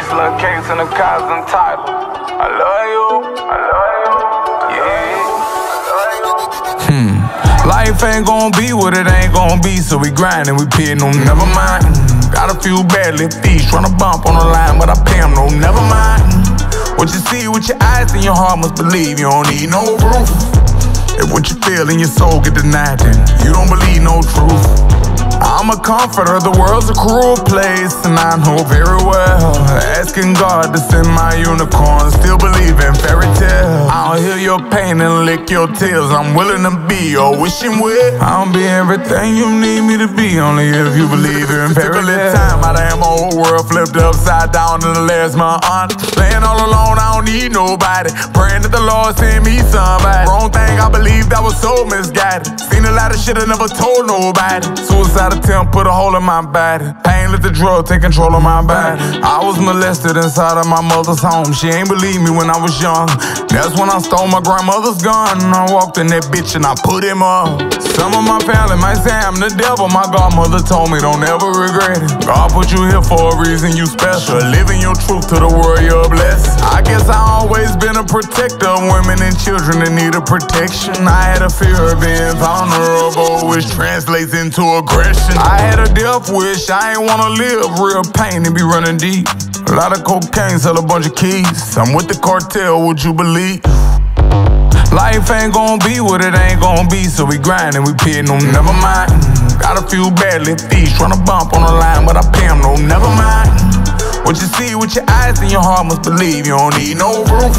Slim Case and the Cousin Tyler. I love you, I love you, yeah, I love you. Life ain't gon' be what it ain't gon' be, so we grindin', we pittin' no never mind. Got a few badly thieves tryna bump on the line, but I pay them no never mind. What you see with your eyes and your heart must believe, you don't need no proof. If what you feel in your soul get denied, then you don't believe no truth. I'm a comforter, the world's a cruel place, and I know very well. Asking God to send my unicorn, still believe in fairy tales. I'll heal your pain and lick your tears. I'm willing to be your wishing well. I'll be everything you need me to be, only if you believe in fairy tales. Time out of my whole world flipped upside down in the last month. Laying all alone, I don't need nobody. Praying that the Lord send me somebody. Wrong thing, I believed I was so misguided. Seen a lot of shit I never told nobody. Suicide attempt put a hole in my body. Pain let the drug take control of my body. I was molested inside of my mother's home. She ain't believe me when I was young. That's when I stole my grandmother's gun. I walked in that bitch and I put him up. Some of my family might say I'm the devil. My godmother told me don't ever regret it. God put you here for a reason, you special. Living your truth to the world, you're blessed. I guess I always been a protector of women and children that need a protection. I had a fear of being vulnerable, which translates into aggression. I had a death wish, I ain't wanna live. Real pain and be running deep. A lot of cocaine, sell a bunch of keys. I'm with the cartel, would you believe? Life ain't gon' be what it ain't gon' be, so we grindin', we pittin' no never mind. Got a few badly thieves tryna bump on the line, but I pay them no never mind. What you see with your eyes and your heart must believe, you don't need no proof.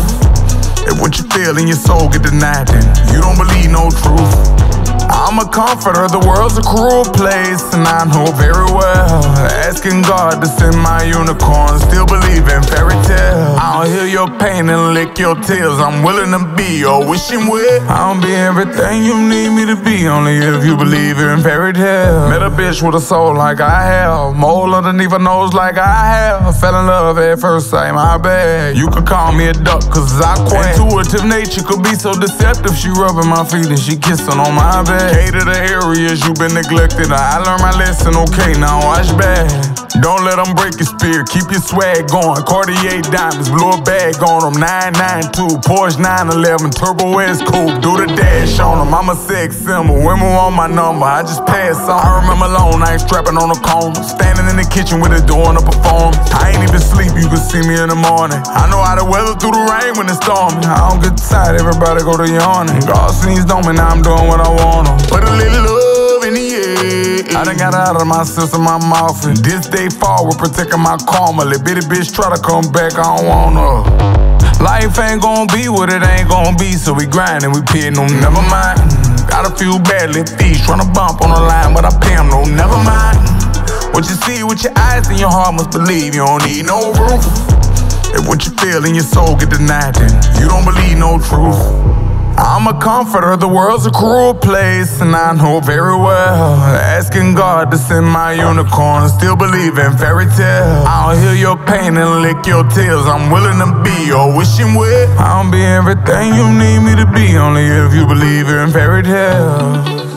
If what you feel in your soul get denied, then you don't believe no truth. I'm a comforter, the world's a cruel place, and I know very well. Asking God to send my unicorn, still believe in fairy tales. I'll heal your pain and lick your tears. I'm willing to be your wishing well. I'll be everything you need me to be, only if you believe in fairy tales. Met a bitch with a soul like I have, mole underneath her nose like I have. Fell in love at first sight, my bad. You could call me a duck, cause I quack. Intuitive nature could be so deceptive. She rubbing my feet and she kissing on my bed. To the areas you've been neglected. I learned my lesson, okay, now watch back. Don't let them break your spirit, keep your swag going. Cartier diamonds, blow a bag on them. 992, Porsche 911, Turbo S Coupe, do the dash on them. I'm a sex symbol, women want my number, I just pass on. I remember long nights strapping on a cone, standing in the kitchen with a door on a performance. I ain't even sleep, you can see me in the morning. I know how to weather through the rain when it's storming. I don't get tired, everybody go to yawning. God sneezed on me, now I'm doing what I want to. Put a little love in the air. I done got out of my system, my mouth, and this day forward protecting my karma. Let bitty bitch try to come back, I don't want her. Life ain't gon' be what it ain't gon' be, so we grindin', we pittin' no never mind. Got a few badly thieves tryna bump on the line, but I pay them no never mind. What you see with your eyes and your heart must believe, you don't need no proof. If what you feel in your soul get denied, then you don't believe no truth. I'm a comforter, the world's a cruel place, and I know very well. Asking God to send my unicorn, still believe in fairy tales. I'll heal your pain and lick your tears. I'm willing to be your wishing well. I'll be everything you need me to be, only if you believe in fairy tales.